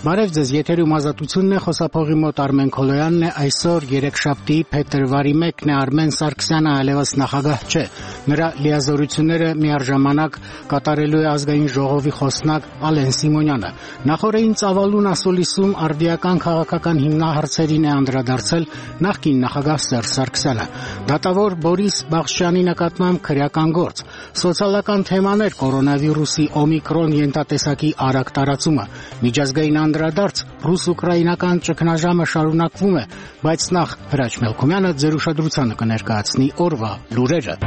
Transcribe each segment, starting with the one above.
Բարև ձեզ, եթերում ազատությունն է, խոսափողի մոտ Արմեն Քոլոյանն է, այսօր երեքշաբթի փետրվարի 1-ն է, Արմեն Սարգսյանը այլևս նախագահ չէ, նրա լիազորությունները միառժամանակ կատարելու է ազգային ժողովի խոսնակ Ալեն Սիմոնյանը։ Նախորդին ծավալուն ասուլիսում արդիական քաղաքական հիմնահարցերին է անդրադարձել նախկին նախագահ Սերժ Սարգսյանը։ Դատավոր Բորիս Բաղդասարյանի նկատմամբ քրեական գործ, սոցիալական թեմաներ, կորոնավիրուսի օմիկրոն ենթատեսակի արագ տարածումը, միջազգային անդրադարձ, ռուս-ուկրաինական ճգնաժամը շարունակվում է, բայց նախ Հրաչ Մելքումյանը ձեր ուշադրությանը կներկայացնի օրվա լուրերը։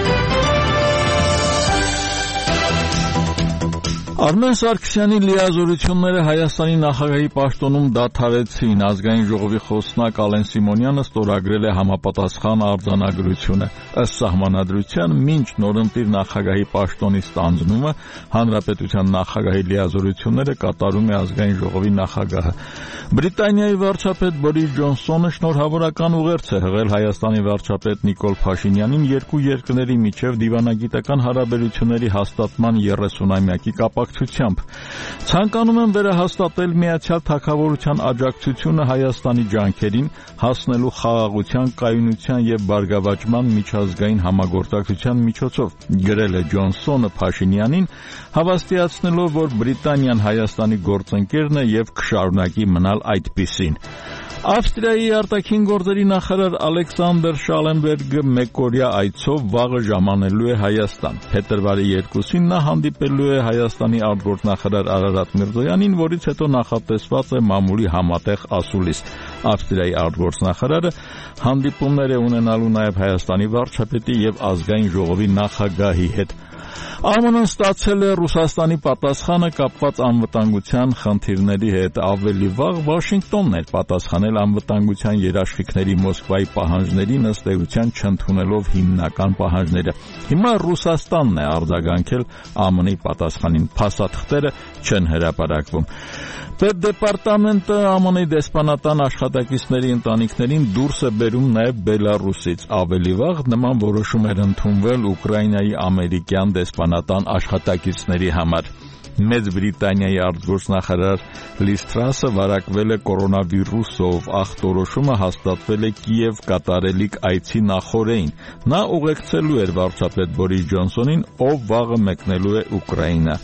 Արմեն Սարգսյանի լիազորությունները Հայաստանի նախագահի պաշտոնում դադարեցին։ Ազգային ժողովի խոսնակ Ալեն Սիմոնյանը ստորագրել է համապատասխան արձանագրությունը։ Ըստ սահմանադրության, մինչ նորընտիր նախագահի պաշտոնի ստանձնումը, հանրապետության նախագահի լիազորությունները կատարում է ազգային ժողովի նախագահը։ Բրիտանիայի վարչապետ Բորիս Ջոնսոնը շնորհավորական ուղերձ է հղել Հայաստանի վարչապետ Նիկոլ Փաշինյանին երկու երկրների միջև դիվանագիտական հարաբերությունների հաստատման 30-ամյակի կապակցությամբ։ Ցանկանում եմ վերահաստատել Միացյալ Թագավորության աջակցությունը Հայաստանի ջանքերին հասնելու խաղաղության, կայունության եւ բարգավաճման միջազգային համագործակցության միջոցով, գրել է Ջոնսոնը Փաշինյանին, հավաստիացնելով, որ Բրիտանիան Հայաստանի գործընկերն է եւ կշարունակի մնալ այդպիսին։ Ավստրիայի արտաքին գործերի նախարար Ալեքսանդր Շալենբերգը մեկօրյա այցով վաղը ժամանելու է Հայաստան։ Փետրվարի 2-ին նա հանդիպելու է Հայաստանի արտգործնախարար Արարատ Միրզոյանին, որից հետո նախատեսված է մամուլի համատեղ ասուլիս։ Ավստրիայի արտգործնախարարը հանդիպումներ է ունենալու նաև Հայաստանի վարչապետի եւ ազգային ժողովի նախագահի հետ։ ԱՄՆ-ն ստացել է Ռուսաստանի պատասխանը կապված անվտանգության խնդիրների հետ։ Ավելի վաղ Վաշինգտոնն էր պատասխանել անվտանգության երաշխիքների Մոսկվայի պահանջներին, ըստ էության չընդունելով հիմնական պահանջները։ Հիմա Ռուսաստանն է արձագանքել ԱՄՆ-ի պատասխանին։ Փաստաթղթերը չեն հրապարակվում։ Պետդեպարտամենտը ԱՄՆ-ի դեսպանատան աշխատակիցների ընտանիքներին դուրս է բերում նաև Բելարուսից։ Ավելի վաղ նման որոշում էր ընդունվել Ուկրաինայի ամերիկյան դեսպանատան աշխատակիցների համար։ Մեծ Բրիտանիայի արտգործնախարար Լիզ Թրասը վարակվել է կորոնավիրուսով։ Ախտորոշումը հաստատվել է Կիև կատարելիք այցի նախօրեին։ Նա ուղեկցելու էր վարչապետ Բորիս Ջոնսոնին, ով վաղը մեկնելու է Ուկրաինա։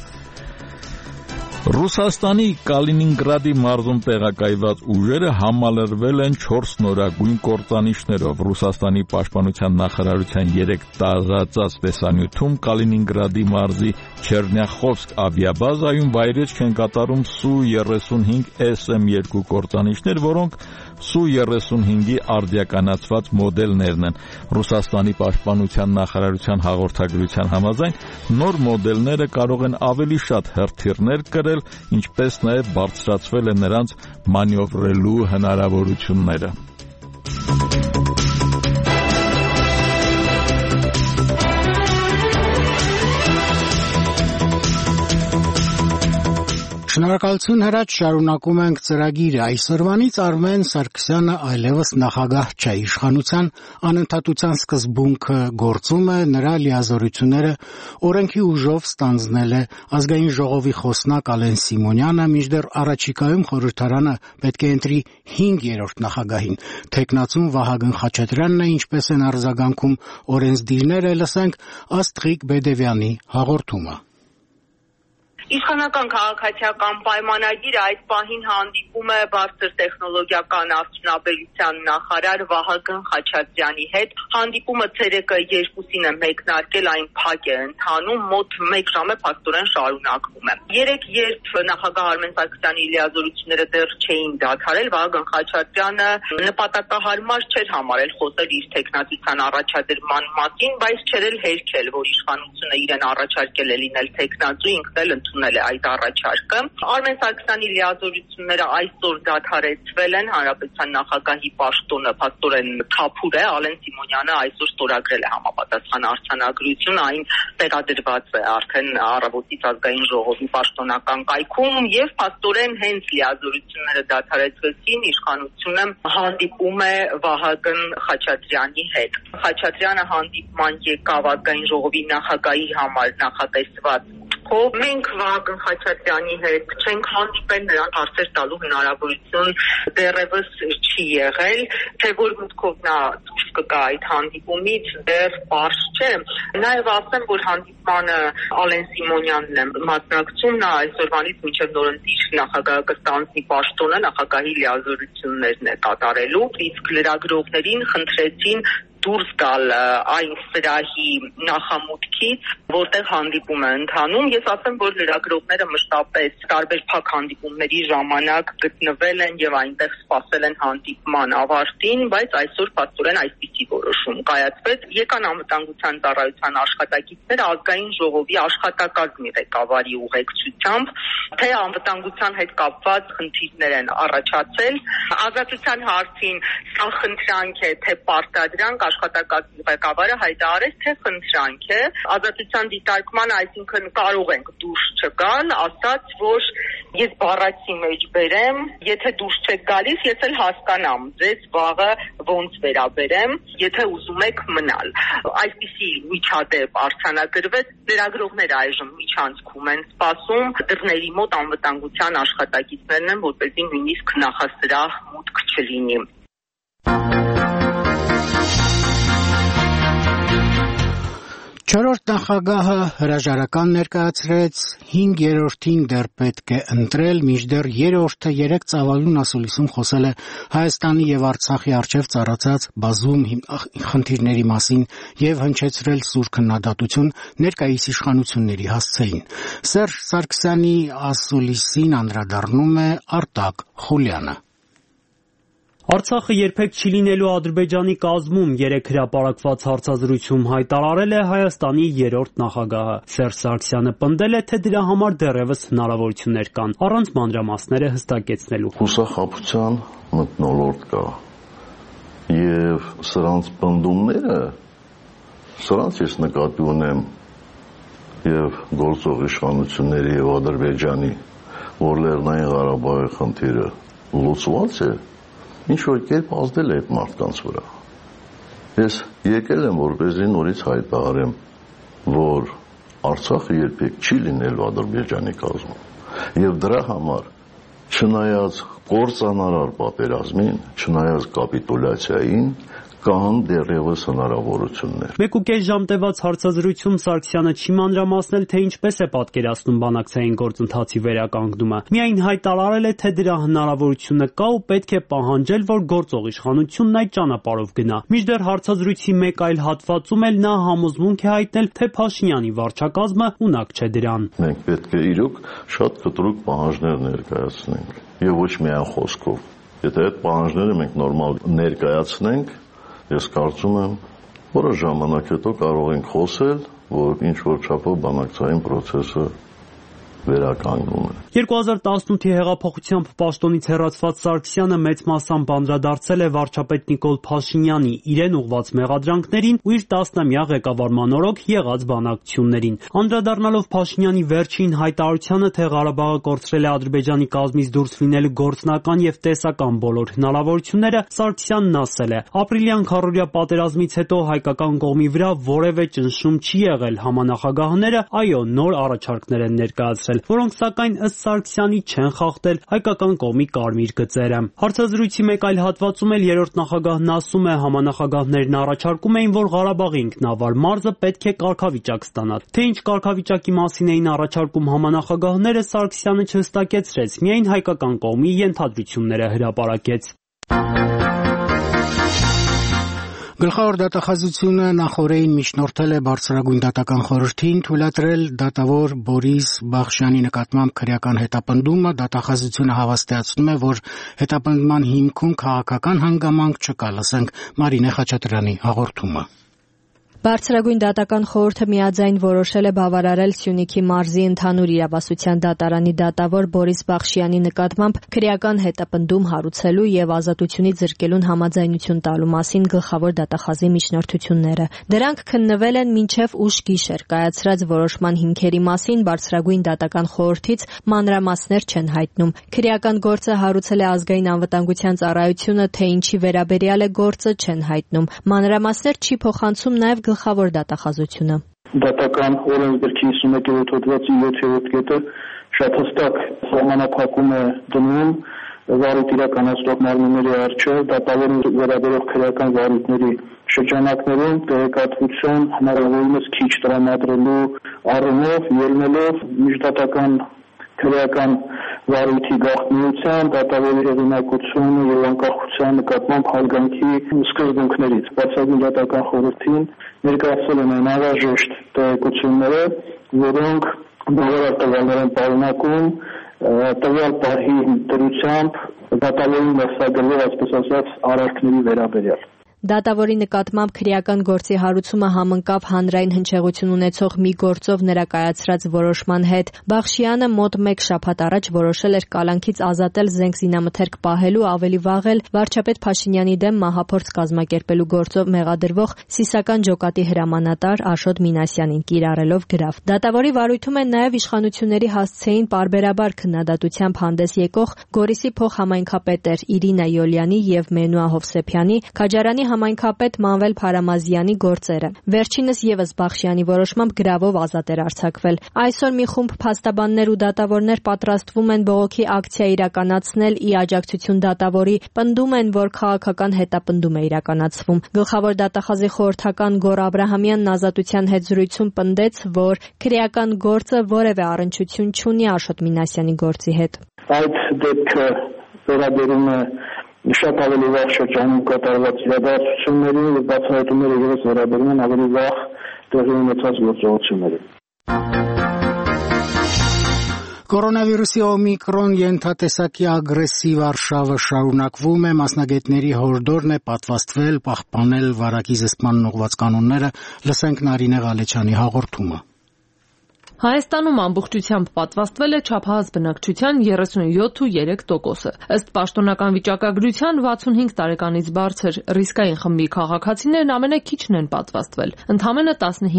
Ռուսաստանի Կալինինգրադի մարզում տեղակայված ուժերը համալրվել են 4 նորագույն կործանիչներով։ Ռուսաստանի պաշտպանության նախարարության 3 տարածած տեսանյութում Կալինինգրադի մարզի Չերնյախովսկ ավիաբազայում վայրէջք են կատարում Սու-35 SM-2 կործանիչներ, որոնք Սու-35-ի արդիականացված մոդելներն են։ Ռուսաստանի պաշտպանության նախարարության հաղորդագրության համաձայն նոր մոդելները կարող են ավելի շատ հրթիռներ կրել, ինչպես նաև բարձրացվել է նրանց մանևրելու հնարավորությունները։ Շնորհակալություն Հրաչ, շարունակում ենք ծրագիրը։ Այսօրվանից Արմեն Սարգսյանը այլևս նախագահ չէ։ Իշխանության անընդհատության սկզբունքը գործում է, նրա լիազորությունները օրենքի ուժով ստանձնել է ազգային ժողովի խոսնակ Ալեն Սիմոնյանը, մինչդեռ առաջիկայում խորհրդարանը պետք է ընտրի 5-րդ նախագահին։ Թեկնածուն Վահագն Խաչատրյանն է, ինչպես են արձագանքում օրենսդիրները, լսենք Աստղիկ Բեդևյանի հաղորդումը։ Իշխանական քաղաքացիական պայմանագիրը այս պահին հանդիպում է բարձր տեխնոլոգիական արդյունաբերության նախարար Վահագն Խաչատրյանի հետ։ Հանդիպումը ցերեկը 2-ին է մեկնարկել, այն փակ է ընթանում, մոտ 1 ժամ է փաստորեն շարունակվում է։ Երեք երբ նախագահ Արմեն Սարգսյանի լիազորությունները դեռ չէին դադարել, Վահագն Խաչատրյանը նպատակահարմար չէր համարել խոսել իր թեկնածության առաջադրման մասին, բայց չէր էլ հերքել, որ իշխանությունը իրեն առաջարկել է լինել թեկնածու, ինքն էլ ընդունել է այդ առաջարկը։ Արմեն Սարգսյանի լիազորությունները այսօր դադարեցվել են, հանրապետության նախագահի պաշտոնը փաստորեն թափուր է, Ալեն Սիմոնյանը այսօր ստորագրել է համապատասխան արձանագրություն, այն տեղադրված է արդեն առավոտից ազգային ժողովի պաշտոնական կայքում եւ փաստորեն հենց լիազորությունները դադարեցվեցին, իշխանությունը հանդիպում է Վահագն Խաչատրյանի հետ։ Խաչատրյանը հանդիպման եկավ ազգային ժողովի նախագահի համար նախատեսված կարգով։ Մենք Վահագն Խաչատրյանի հետ չենք հանդիպել, նրան հարցեր տալու հնարավորություն դեռևս չի եղել, թե որ մտքով նա դուրս կգա այդ հանդիպումից դեռ պարզ չէ։ Նաև ասեմ, որ հանդիպմանը Ալեն Սիմոնյանն է մասնակցում, նա այսօրվանից մինչև նորընտիր նախագահը կստանձնի պաշտոնը, նախագահի լիազորություններն է կատարելու, իսկ լրագրողներին խնդրեցին դուրս գալ այն սրահի նախամուտքից, որտեղ հանդիպում է ընթանում։ Ես ասեմ, որ լրագրողները մշտապես տարբեր փակ հանդիպումների ժամանակ գտնվել են եւ այնտեղ սպասել են հանդիպման ավարտին, բայց այսօր փաստորեն այսպիսի որոշում կայացվեց։ Եկան անվտանգության ծառայության աշխատակիցները ազգային ժողովի աշխատակազմի ղեկավարի ուղեկցությամբ, թե անվտանգության հետ կապված խնդիրներ են առաջացել։ Ազատության հարցին սա խնդրանք է, թե պարտադրանք, աշխատակազմի ղեկավարը հայտարարեց, թե խնդրանք է։ Ազատության դիտարկման, այսինքն կարող ենք դուրս չգալ, ասաց, որ ես բառացի մեջ բերեմ, եթե դուրս չեք գալիս, ես էլ հասկանամ ձեզ վաղը ոնց վերաբերեմ, եթե ուզում եք մնալ։ Այսպիսի միջադեպ արձանագրվեց, լրագրողները այժմ միջանցքում են սպասում, դռների մոտ անվտանգության աշխատակիցներն են, որպեսզի նույնիսկ նախասրահ մուտք չլինի։ Չորրորդ նախագահը հրաժարական ներկայացրեց, 5-րդին դեռ պետք է ընտրել, մինչդեռ երրորդը 3 ծավալուն ասուլիսում խոսել է Հայաստանի եւ Արցախի առջեւ ծառացած բազում խնդիրների մասին եւ հնչեցրել սուր քննադատություն ներկայիս իշխանությունների հասցեին։ Սերժ Սարգսյանի ասուլիսին անդրադառնում է Արտակ Խուլյանը։ Արցախը երբեք չի լինելու Ադրբեջանի կազմում 3 հրապարակված հարցազրույցում հայտարարել է Հայաստանի երրորդ նախագահը։ Սերժ Սարգսյանը պնդել է, թե դրա համար դեռևս հնարավորություններ կան, առանց մանրամասները հստակեցնելու։ Հուսախաբության մթնոլորտ կա եւ սրանց պնդումները, սրանց ես նկատի ունեմ եւ գործող իշխանությունների եւ Ադրբեջանի, որ Լեռնային Ղարաբաղի խնդիրը լուծված է, ինչ-որ կերպ ազդել է այդ մարդկանց վրա։ Ես եկել եմ, որպեսզի նորից հայտարարեմ, որ Արցախը երբեք չի լինելու Ադրբեջանի կազմում։ Եվ դրա համար, չնայած կործանարար պատերազմին, չնայած կապիտուլյացիային, կան դեռևս հնարավորություններ։ 1.5 ժամ տևած հարցազրույցում Սարգսյանը չի մանրամասնել, թե ինչպես է պատկերացնում բանակցային գործընթացի վերականգնումը։ Միայն հայտարարել է, թե դրա հնարավորությունը կա ու պետք է պահանջել, որ գործող իշխանությունն այդ ճանապարհով գնա։ Մինչդեռ հարցազրույցի մեկ այլ հատվածում էլ նա համոզմունք է հայտնել, թե Փաշինյանի վարչակազմը ունակ չէ դրան։ Մենք պետք է իրոք շատ կտրուկ պահանջներ ներկայացնենք եւ ոչ միայն խոսքով։ Եթե այդ պահանջները մենք նորմալ ներկայացնենք, ես կարծում եմ, որոշ ժամանակ հետո կարող ենք խոսել, որ ինչ-որ չափով բանակցային process-ը վերականգնում է։ 2018-ի հեղափոխությամբ պաշտոնից հեռացված Սարգսյանը մեծ մասամբ անդրադարձել է վարչապետ Նիկոլ Փաշինյանի իրեն ուղղված մեղադրանքներին ու իր 10-ամյա ղեկավարման օրոք եղած բանակցություններին։ Անդրադառնալով Փաշինյանի վերջին հայտարարությանը, թե Ղարաբաղը կորցրել է Ադրբեջանի կազմից դուրս լինելու գործնական եւ տեսական բոլոր հնարավորությունները, Սարգսյանն ասել է. ապրիլյան քառորյա պատերազմից հետո հայկական կողմի վրա որևէ ճնշում չի եղել, համանախագահները, այո, նոր առաջարկներ են ներկայացրել, որոնք սակայն ըստ Սարգսյանի չեն խախտել հայկական կողմի կարմիր գծերը։ Հարցազրույցի մեկ այլ հատվածում էլ երրորդ նախագահն ասում է, համանախագահներն առաջարկում էին, որ Ղարաբաղի ինքնավար մարզը պետք է կարգավիճակ ստանա։ Թե ինչ կարգավիճակի մասին էին առաջարկում համանախագահները, Սարգսյանը չհստակեցրեց, միայն հայկական կողմի ենթադրությունները հրապարակեց։ Գլխավոր դատախազությունը նախօրեին միջնորդել է բարձրագույն դատական խորհրդին թույլատրել դատավոր Բորիս Բախշյանի նկատմամբ քրեական հետապնդումը, դատախազությունը հավաստիացնում է, որ հետապնդման հիմքում քաղաքական հանգամանք չկա, լսենք Մարինե Խաչատրյանի հաղորդումը։ Բարձրագույն դատական խորհուրդը միաձայն որոշել է բավարարել Սյունիքի մարզի ընդհանուր իրավասության դատարանի դատավոր Բորիս Բախշյանի նկատմամբ քրեական հետապնդում հարուցելու եւ ազատությունից զրկելուն համաձայնություն տալու մասին գլխավոր դատախազի միջնորդությունները։ Դրանք քննվել են մինչև ուշ գիշեր, կայացրած որոշման հիմքերի մասին բարձրագույն դատական խորհրդից մանրամասներ չեն հայտնում։ Քրեական գործը հարուցել է ազգային անվտանգության ծառայությունը, թե ինչի վերաբերյալ է գործը չեն հայտնում։ Մանրամասներ չի փոխանցում նաեւ գլխավոր դատախազությունը։ Դատական օրենսգրքի 51-րդ հոդվածի 7-րդ կետը շատ հստակ սահմանափակում է դնում վարույթ իրականացնող մարմինների առջև դատավորին վերաբերող քրեական վարույթների շրջանակներում տեղեկատվություն հնարավորինս քիչ տրամադրելու առումով ելնելով միջդատական քրեական վարույթի գաղտնիության, դատավորի հեղինակությունը եւ անկախության նկատմամբ հարգանքի սկզբունքներից։ Բացառիկ դատական խորհրդին ներկայացել են անհրաժեշտ տեղեկությունները, որոնք բավարար տվյալներ են պարունակում տվյալ պահի դրությամբ դատավորին ներսագրվող, այսպես ասած, արարքների վերաբերյալ։ Դատավորի նկատմամբ քրեական գործի հարուցումը համընկավ հանրային հնչեղություն ունեցող մի գործով նրա կայացրած որոշման հետ։ Բախշյանը մոտ 1 շաբաթ առաջ որոշել էր կալանքից ազատել զենք զինամթերք պահելու, ավելի վաղ էլ վարչապետ Փաշինյանի դեմ մահափորձ կազմակերպելու գործով մեղադրվող սիսական ջոկատի հրամանատար Աշոտ Մինասյանին կիրառելով գրավ։ Դատավորի վարույթում են նաև իշխանությունների հասցեին պարբերաբար քննադատությամբ հանդես եկող Գորիսի փոխհամայնքապետեր Իրինա Յոլյանի եւ Մենուա Հովսեփյանի, Քաջարյանի համայնքապետ Մանվել Փարամազյանի գործերը։ Վերջինս եւս Բախշյանի որոշմամբ գրավով ազատ էր արձակվել։ Այսօր մի խումբ փաստաբաններ ու դատավորներ պատրաստվում են բողոքի ակցիա իրականացնել ի աջակցություն դատավորի, պնդում են, որ քաղաքական հետապնդում է իրականացվում։ Գլխավոր դատախազի խորհրդական Գոռ Աբրահամյանն ազատության հետ զրույցում պնդեց, որ քրեական գործը որևէ առնչություն չունի Աշոտ Մինասյանի գործի հետ։ Այդ դեպքը վերաբերում է շատ ավելի վաղ շրջանում կատարված իրադարձություններին եւ բացահայտումները ևս վերաբերում են ավելի վաղ տեղի ունեցած գործողություններին։ Կորոնավիրուսի օմիկրոն ենթատեսակի ագրեսիվ արշավը շարունակվում է, մասնագետների հորդորն է պատվաստվել, պահպանել վարակի զսպմանն ուղղված կանոնները, լսենք Նարինե Ղալեչյանի հաղորդումը։ Հայաստանում ամբողջությամբ պատվաստվել է չափահաս բնակչության 37.3%-ը։ Ըստ պաշտոնական վիճակագրության 65 տարեկանից բարձր ռիսկային խմբի քաղաքացիներն ամենաքիչն են պատվաստվել, ընդամենը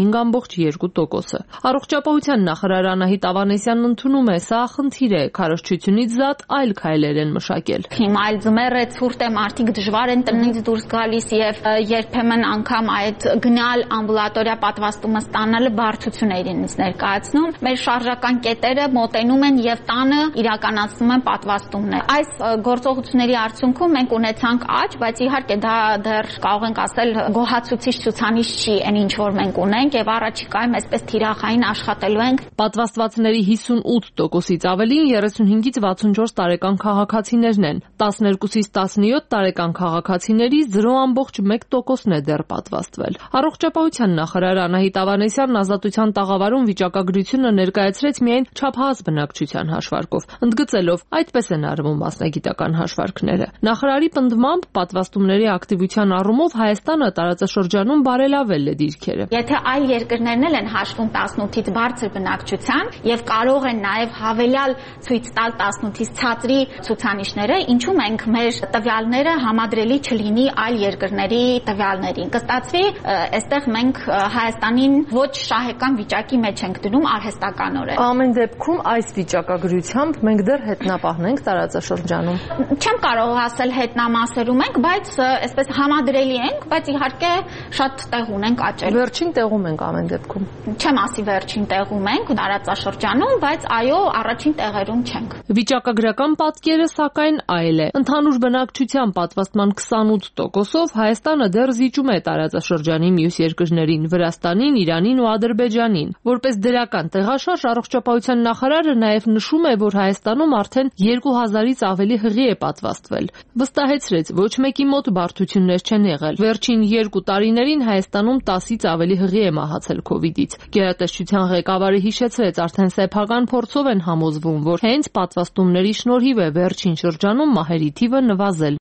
15.2%-ը։ Առողջապահության նախարար Անահիտ Ավանեսյանն ընդունում է, սա խնդիր է, քարոզչությունից զատ այլ քայլեր են մշակել։ Հիմա այլ ձմեռ է, ցուրտ է, մարդիկ դժվար են տնից դուրս գալիս եւ երբեմն անգամ այդ գնալ ամբուլատորիա պատվաստումը ստանալը բարդություն է իրենից ներկայացնում։ Մեր շարժական կետերը մոտենում են եւ տանը իրականացնում են պատվաստումներ։ Այս գործողությունների արդյունքում մենք ունեցանք աճ, բայց իհարկե դա դեռ կարող ենք ասել գոհացուցիչ ցուցանիշ չի այն ինչ որ մենք ունենք եւ առաջիկայում այսպես թիրախային աշխատելու ենք։ Պատվաստվածների 58%-ից ավելին 35-ից 64 տարեկան քաղաքացիներն են։ 12-ից 17 տարեկան քաղաքացիների 0.1%-ն է դեռ պատվաստվել։ Առողջապահության նախարար Անահիտ Ավանեսյանն ազատության տաղավարում վիճակագրությունը ներկայացրեց միայն չափահաս բնակչության հաշվարկով, ընդգծելով այդպես են արվում մասնագիտական հաշվարկները։ Նախարարի պնդմամբ պատվաստումների ակտիվության առումով Հայաստանը տարածաշրջանում բարելավել է դիրքերը։ Եթե այլ երկրներն են հաշվում 18-ից բարձր բնակչության եւ կարող են նաեւ հավելյալ ցույց տալ 18-ից ցածրի ցուցանիշները, ինչու մենք մեր տվյալները համադրելի չլինի այլ երկրների տվյալներին։ Կստացվի, այստեղ մենք Հայաստանին ոչ շահեկան վիճակի մեջ ենք դնում արհեստականորեն։ Ամեն դեպքում այս վիճակագրությամբ մենք դեռ հետնապահն ենք տարածաշրջանում։ Չեմ կարող ասել հետնամասերում ենք, բայց այսպես համադրելի ենք, բայց իհարկե շատ տեղ ունենք աճել։ Վերջին տեղում ենք ամեն դեպքում։ Չեմ ասի վերջին տեղում ենք տարածաշրջանում, բայց այո, առաջին տեղերում չենք։ Վիճակագրական պատկերը սակայն այլ է։ Ընդհանուր բնակչության պատվաստման 28%-ով Հայաստանը դեռ զիջում է տարածաշրջանի մյուս երկրներին՝ Վրաստանին, Իրանին ու Ադրբեջանին։ Որպես դրական տեղաշարժ առողջապահության նախարարը նաև նշում է, որ Հայաստանում արդեն 2000-ից ավելի հղի է պատվաստվել։ Վստահեցրեց, ոչ մեկի մոտ բարդություններ չեն եղել։ Վերջին 2 տարիներին Հայաստանում 10-ից ավելի հղի է մահացել COVID-ից։ Գերատեսչության ղեկավարը հիշեցրեց, արդեն սեփական փորձով են համոզվում, որ հենց պատվաստումների շնորհիվ է վերջին շրջանում մահերի թիվը նվազել։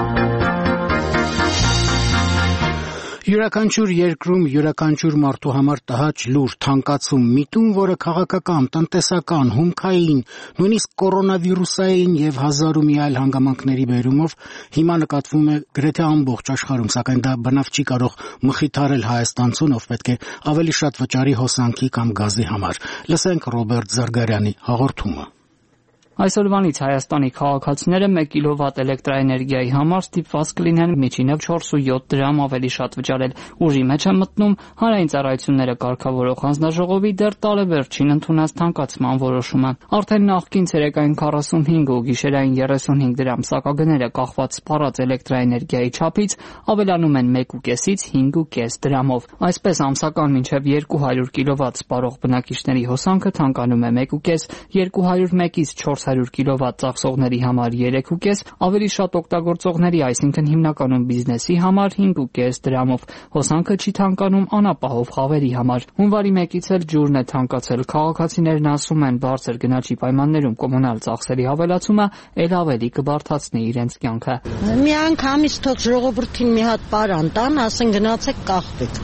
Յուրաքանչյուր երկրում յուրաքանչյուր մարդու համար տհաճ լուր թանկացում միտում, որը քաղաքական, տնտեսական, հումքային, նույնիսկ կորոնավիրուսային եւ հազար ու մի այլ հանգամանքների բերումով հիմա նկատվում է գրեթե ամբողջ աշխարհում, սակայն դա բնավ չի կարող մխիթարել հայաստանցուն, ով պետք է ավելի շատ վճարի հոսանքի կամ գազի համար։ Լսենք Ռոբերտ Զարգարյանի հաղորդումը։ Այսօրվանից Հայաստանի քաղաքացիները 1 կիլովատ էլեկտրաէներգիայի համար ստիպված կլինեն միջինով 4.7 դրամ ավելի շատ վճարել։ Ուժի մեջ է մտնում Հանրային ծառայությունները կարգավորող հանձնաժողովի դեռ տարեվերջին ընդունած թանկացման որոշումը։ Արդեն նախկին ցերեկային 45 ու գիշերային 35 դրամ սակագները կախված սպառած էլեկտրաէներգիայի չափից ավելանում են 1.5-ից 5.5 դրամով։ Այսպես ամսական մինչև 200 կիլովատ սպառող բնակիչների հոսանքը թանկանում է 1.5, 201-ից 400 կիլովատ ծախսողների համար 3.5, ավելի շատ օգտագործողների, այսինքն հիմնականում բիզնեսի համար 5.5 դրամով։ Հոսանքը չի թանկանում անապահով խավերի համար։ Հունվարի 1-ից էլ ջուրն է թանկացել։ Քաղաքացիներն ասում են, բարձր գնաճի պայմաններում կոմունալ ծախսերի հավելացումը ել ավելի կբարդացնի իրենց կյանքը։ Մի անգամից թող ժողովրդին մի հատ պարան տան, ասեն գնացեք կախվեք։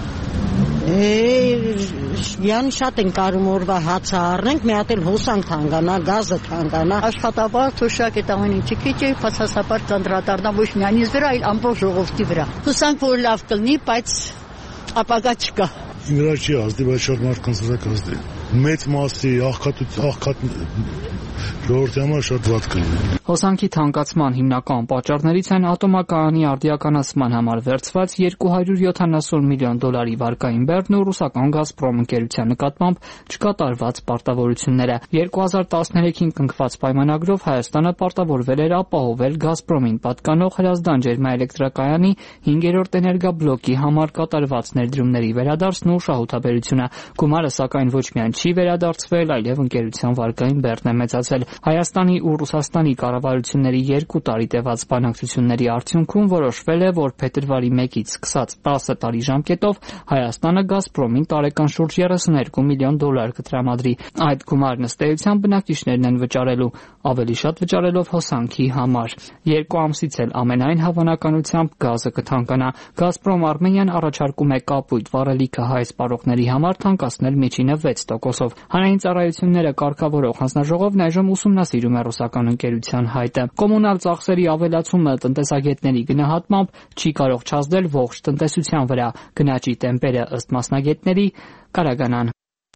Յանի շատ են կարում օրվա հացը առնենք, մի հատ էլ հոսանք թանկանա, գազը թանկանա։ Աշխատավարձ թոշակ է տաղին ինչի քիչ է, բացասաբար ծանրատարնա ոչ միայն ինձ վրա, այլ ամբողջ ժողովրդի վրա։ Հուսանք որ լավ կլինի, բայց ապագա չկա։ Ինձ չի ազդի, բայց շատ մարդկանց վրա կազդի։ Մեծ մասի աղքատ ժողովրդի համար շատ վատ կլինի։ Հոսանքի թանկացման հիմնական պատճառներից են ատոմակայանի արդիականացման համար վերցված $270 միլիոն վարկային բեռն ու ռուսական «Գազպրոմ» ընկերության նկատմամբ չկատարված պարտավորությունները։ 2013-ին կնքված պայմանագրով Հայաստանը պարտավորվել էր ապահովել «Գազպրոմին» պատկանող Հրազդան ջերմաէլեկտրակայանի 5-րդ էներգաբլոկի համար կատարված ներդրումների վերադարձն ու շահութաբերությունը։ Գումարը սակայն ոչ միայն չի վերադարձվել, այլև ընկերության վարկային բեռն է մեծացել։ Հայաստանի ու Ռուսաստանի կառավարությունների 2 տարի տևած բանակցությունների արդյունքում որոշվել է, որ փետրվարի 1-ից սկսած 10 տարի ժամկետով Հայաստանը «Գազպրոմին» տարեկան շուրջ $32 միլիոն կտրամադրի։ Այդ գումարն ըստ էության բնակիչներն են վճարելու, ավելի շատ վճարելով հոսանքի համար։ 2 ամսից էլ ամենայն հավանականությամբ գազը կթանկանա։ «Գազպրոմ Արմենիան» առաջարկում է կապույտ վառելիքը հայ սպառողների համար թանկացնել միջինը 6%-ով։ Հանրային ծառայությունները կարգավորող հանձնաժողովն այժմ ուսումնասիրում է ռուսական ընկերության հայտը։ Կոմունալ ծախսերի ավելացումը տնտեսագետների գնահատմամբ չի կարող չազդել ողջ տնտեսության վրա։ Գնաճի տեմպերը ըստ մասնագետների կարագանան։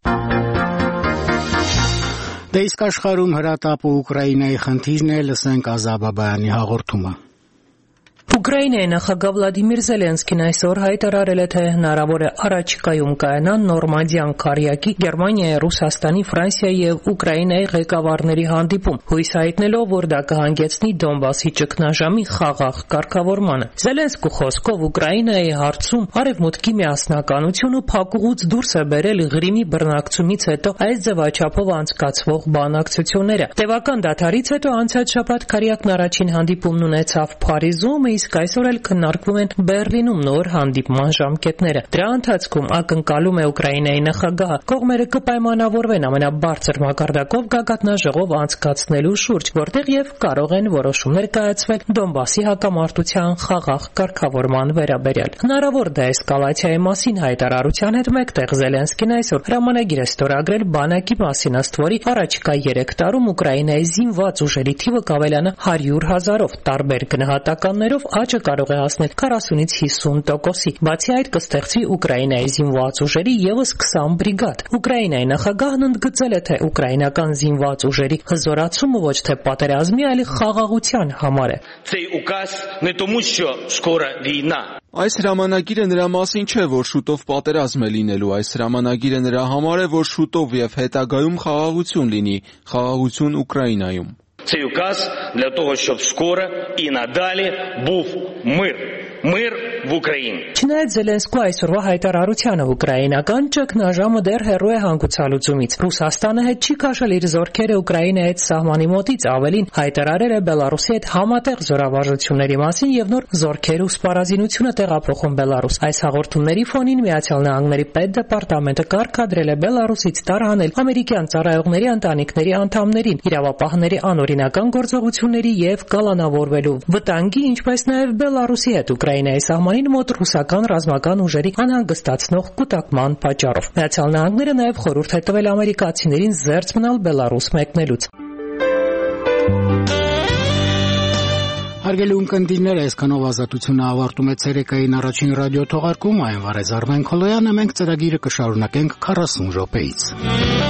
Դե իսկ աշխարհում հրատապ ու Ուկրաինայի խնդիրն է, լսենք Ազա Բաբայանի հաղորդումը։ Ուկրաինայի նախագահ Վլադիմիր Զելենսկին այսօր հայտարարել է, թե հնարավոր է առաջիկայում կայանա Նորմանդիան քարյակի Գերմանիայի, Ռուսաստանի, Ֆրանսիայի եւ Ուկրաինայի ղեկավարների հանդիպում, հույս հայտնելով, որ դա կհանգեցնի Դոնբասի ճգնաժամի խաղաղ կարգավորմանը։ Զելենսկու խոսքով Ուկրաինայի հարցում Արևմուտքի միասնականություն ու փակուղուց դուրս է բերել Ղրիմի բռնակցումից հետո այս ձևաչափով անցկացվող բանակցությունները։ Տևական դադարից հետո անցած շաբաթ քարյակն առաջին հանդիպումն ունեցավ Փարիզում, իսկ այսօր էլ քննարկվում են Բեռլինում նոր հանդիպման ժամկետները։ Դրա ընթացքում ակնկալում է Ուկրաինայի նախագահը կողմերը կպայմանավորվեն ամենաբարձր մակարդակով գագաթնաժողով անցկացնելու շուրջ, որտեղ եւ կարող են որոշումներ կայացվել Դոնբասի հակամարտության խաղաղ կարգավորման վերաբերյալ։ Հնարավոր դա էսկալացիայի մասին հայտարարության հետ մեկտեղ Զելենսկին այսօր հրամանագիր է ստորագրել բանակի մասին, ըստ որի առաջիկա 3 տարում Ուկրաինայի զինված ուժերի թիվը կավելանա 100,000-ով, տարբեր գնահատականներով աճը կարող է հասնել 40-ից 50%-ի։ Բացի այդ կստեղծվի Ուկրաինայի զինված ուժերի եւս 20 բրիգադ։ Ուկրաինայի նախագահն ընդգծել է, թե ուկրաինական զինված ուժերի հզորացումը ոչ թե պատերազմի, այլ խաղաղության համար է։ Այս հրամանագիրը նրա մասին չէ, որ շուտով պատերազմ է լինելու, այս հրամանագիրը նրա համար է, որ շուտով եւ հետագայում խաղաղություն լինի, խաղաղություն Ուկրաինայում։ Цей указ для того, щоб скоро і надалі був мир в Україні. Չնայած Զելենսկու այսօրվա հայտարարությանը ուկրաինական ճգնաժամը դեռ հեռու է հանգուցալուծումից։ Ռուսաստանը հետ չի քաշել իր զորքերը Ուկրաինայի հետ սահմանի մոտից, ավելին հայտարարել է Բելարուսի հետ համատեղ զորավարժությունների մասին եւ նոր զորքեր ու սպառազինությունը տեղափոխում Բելարուս։ Այս հաղորդումների ֆոնին Միացյալ Նահանգների պետդեպարտամենտը կարգադրել է Բելարուսից տարհանել ամերիկյան ծառայողների ընտանիքների անդամներին իրավապահների անօրինական գործողությունների եւ կալանավորվելու վտանգի, ինչպես նաեւ Բելարուսի հետ Ուկրաինայի սահմանին մոտ ռուսական ռազմական ուժերի անհանգստացնող կուտակման պատճառով։ Միացյալ Նահանգները նաև խորհուրդ է տվել ամերիկացիներին զերծ մնալ Բելարուս մեկնելուց։ Հարգելի ունկնդիրներ, այսքանով Ազատությունը ավարտում է ցերեկային առաջին ռադիո թողարկումը, այն վարեց Արմեն Քոլոյանը, մենք ծրագիրը կշարունակենք 40 րոպեից։